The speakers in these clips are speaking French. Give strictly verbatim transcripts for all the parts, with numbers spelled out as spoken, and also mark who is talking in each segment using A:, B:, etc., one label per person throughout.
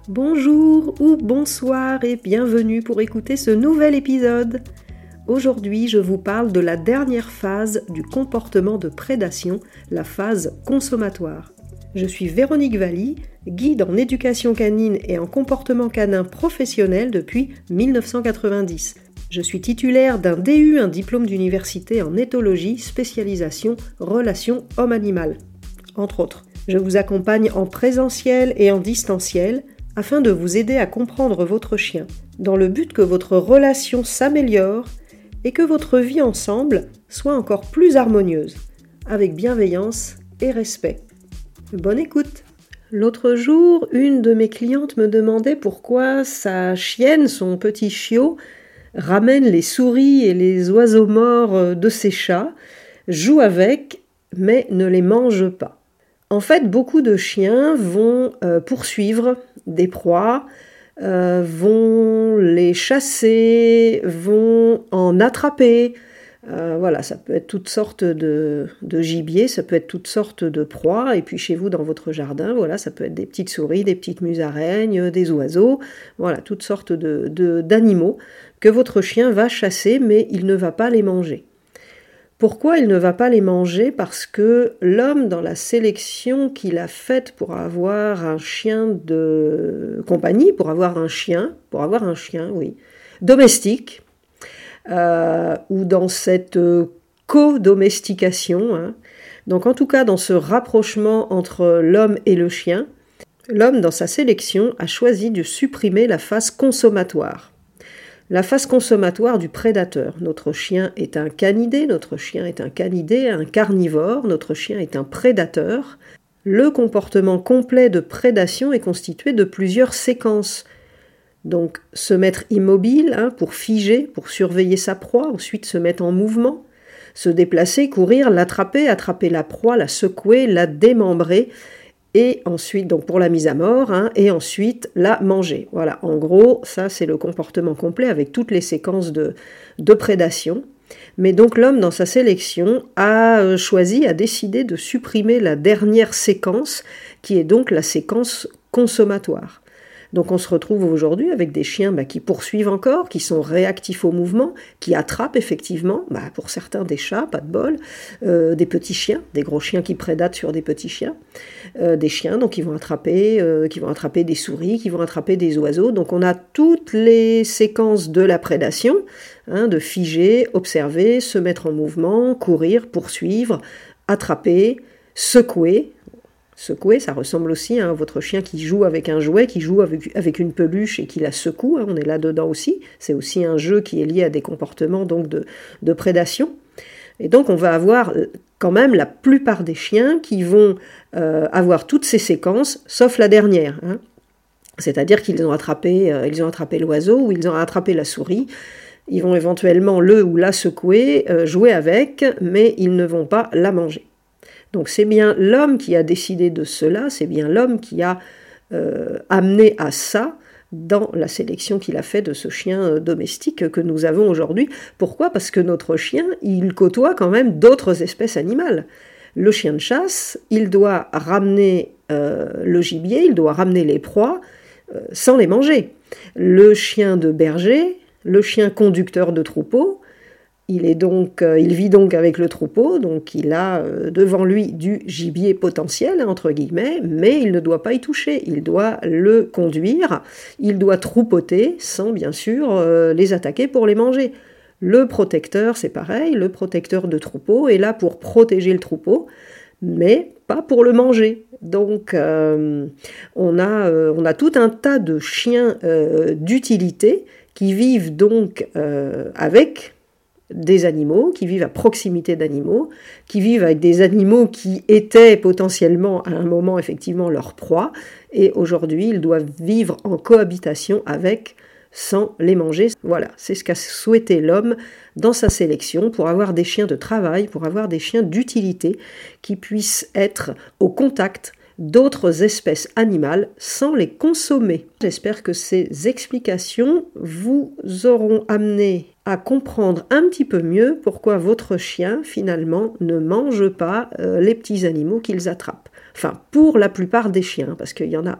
A: Bonjour ou bonsoir et bienvenue pour écouter ce nouvel épisode. Aujourd'hui, je vous parle de la dernière phase du comportement de prédation, la phase consommatoire. Je suis Véronique Valli, guide en éducation canine et en comportement canin professionnel depuis mille neuf cent quatre-vingt-dix. Je suis titulaire d'un D U, un diplôme d'université en éthologie, spécialisation relations homme-animal, entre autres. Je vous accompagne en présentiel et en distanciel afin de vous aider à comprendre votre chien, dans le but que votre relation s'améliore et que votre vie ensemble soit encore plus harmonieuse, avec bienveillance et respect. Bonne écoute! L'autre jour, une de mes clientes me demandait pourquoi sa chienne, son petit chiot, ramène les souris et les oiseaux morts de ses chats, joue avec, mais ne les mange pas. En fait, beaucoup de chiens vont euh, poursuivre des proies, euh, vont les chasser, vont en attraper. Euh, voilà, ça peut être toutes sortes de, de gibier, ça peut être toutes sortes de proies. Et puis chez vous, dans votre jardin, voilà, ça peut être des petites souris, des petites musaraignes, des oiseaux, voilà, toutes sortes de, de, d'animaux que votre chien va chasser, mais il ne va pas les manger. Pourquoi il ne va pas les manger ? Parce que l'homme, dans la sélection qu'il a faite pour avoir un chien de compagnie, pour avoir un chien, pour avoir un chien, oui, domestique, euh, ou dans cette co-domestication, hein, donc en tout cas dans ce rapprochement entre l'homme et le chien, l'homme, dans sa sélection, a choisi de supprimer la phase consommatoire. La phase consommatoire du prédateur. Notre chien est un canidé, notre chien est un canidé, un carnivore, notre chien est un prédateur. Le comportement complet de prédation est constitué de plusieurs séquences. Donc, se mettre immobile, hein, pour figer, pour surveiller sa proie, ensuite se mettre en mouvement, se déplacer, courir, l'attraper, attraper la proie, la secouer, la démembrer, et ensuite, donc pour la mise à mort, hein, et ensuite la manger. Voilà, en gros, ça c'est le comportement complet avec toutes les séquences de, de prédation. Mais donc l'homme, dans sa sélection, a choisi, a décidé de supprimer la dernière séquence, qui est donc la séquence consommatoire. Donc on se retrouve aujourd'hui avec des chiens bah, qui poursuivent encore, qui sont réactifs au mouvement, qui attrapent effectivement, bah, pour certains des chats, pas de bol, euh, des petits chiens, des gros chiens qui prédatent sur des petits chiens, euh, des chiens donc qui vont attraper, euh, qui vont attraper des souris, qui vont attraper des oiseaux. Donc on a toutes les séquences de la prédation, hein, de figer, observer, se mettre en mouvement, courir, poursuivre, attraper, secouer. Secouer, ça ressemble aussi à hein, votre chien qui joue avec un jouet, qui joue avec, avec une peluche et qui la secoue, hein, on est là-dedans aussi. C'est aussi un jeu qui est lié à des comportements donc, de, de prédation. Et donc on va avoir quand même la plupart des chiens qui vont euh, avoir toutes ces séquences, sauf la dernière. Hein. C'est-à-dire qu'ils ont attrapé, euh, ils ont attrapé l'oiseau ou ils ont attrapé la souris. Ils vont éventuellement le ou la secouer, euh, jouer avec, mais ils ne vont pas la manger. Donc c'est bien l'homme qui a décidé de cela, c'est bien l'homme qui a euh, amené à ça dans la sélection qu'il a fait de ce chien domestique que nous avons aujourd'hui. Pourquoi ? Parce que notre chien, il côtoie quand même d'autres espèces animales. Le chien de chasse, il doit ramener euh, le gibier, il doit ramener les proies euh, sans les manger. Le chien de berger, le chien conducteur de troupeau, Il, est donc, euh, il vit donc avec le troupeau, donc il a euh, devant lui du gibier potentiel, entre guillemets, mais il ne doit pas y toucher, il doit le conduire, il doit troupeauter sans bien sûr euh, les attaquer pour les manger. Le protecteur, c'est pareil, le protecteur de troupeau est là pour protéger le troupeau, mais pas pour le manger. Donc euh, on, a, euh, on a tout un tas de chiens euh, d'utilité qui vivent donc euh, avec des animaux, qui vivent à proximité d'animaux, qui vivent avec des animaux qui étaient potentiellement à un moment effectivement leur proie, et aujourd'hui ils doivent vivre en cohabitation avec sans les manger. Voilà, c'est ce qu'a souhaité l'homme dans sa sélection pour avoir des chiens de travail, pour avoir des chiens d'utilité qui puissent être au contact d'autres espèces animales sans les consommer. J'espère que ces explications vous auront amené à comprendre un petit peu mieux pourquoi votre chien, finalement, ne mange pas euh, les petits animaux qu'ils attrapent. Enfin, pour la plupart des chiens, parce qu'il y en a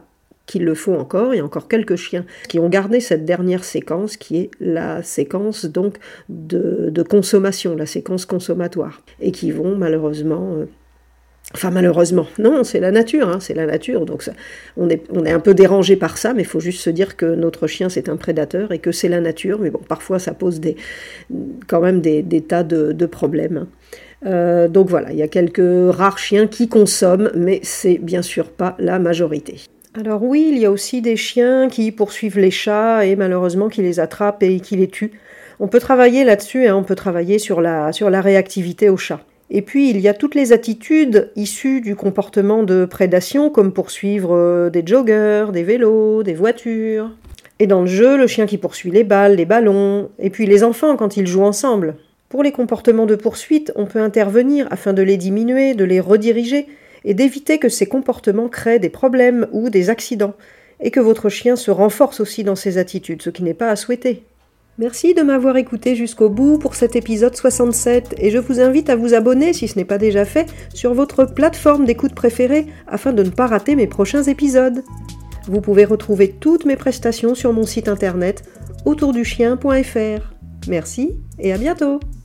A: qu'il le faut encore. Il y a encore quelques chiens qui ont gardé cette dernière séquence qui est la séquence donc de, de consommation, la séquence consommatoire, et qui vont malheureusement... Euh, Enfin malheureusement, non, c'est la nature, hein, c'est la nature, donc ça, on, est, on est un peu dérangé par ça, mais il faut juste se dire que notre chien c'est un prédateur et que c'est la nature, mais bon, parfois ça pose des, quand même des, des tas de, de problèmes. Euh, donc voilà, il y a quelques rares chiens qui consomment, mais c'est bien sûr pas la majorité. Alors oui, il y a aussi des chiens qui poursuivent les chats et malheureusement qui les attrapent et qui les tuent. On peut travailler là-dessus, hein, on peut travailler sur la, sur la réactivité au chat. Et puis, il y a toutes les attitudes issues du comportement de prédation, comme poursuivre des joggers, des vélos, des voitures. Et dans le jeu, le chien qui poursuit les balles, les ballons, et puis les enfants quand ils jouent ensemble. Pour les comportements de poursuite, on peut intervenir afin de les diminuer, de les rediriger, et d'éviter que ces comportements créent des problèmes ou des accidents, et que votre chien se renforce aussi dans ses attitudes, ce qui n'est pas à souhaiter. Merci de m'avoir écouté jusqu'au bout pour cet épisode soixante-sept et je vous invite à vous abonner, si ce n'est pas déjà fait, sur votre plateforme d'écoute préférée afin de ne pas rater mes prochains épisodes. Vous pouvez retrouver toutes mes prestations sur mon site internet autour du chien point f r. Merci et à bientôt.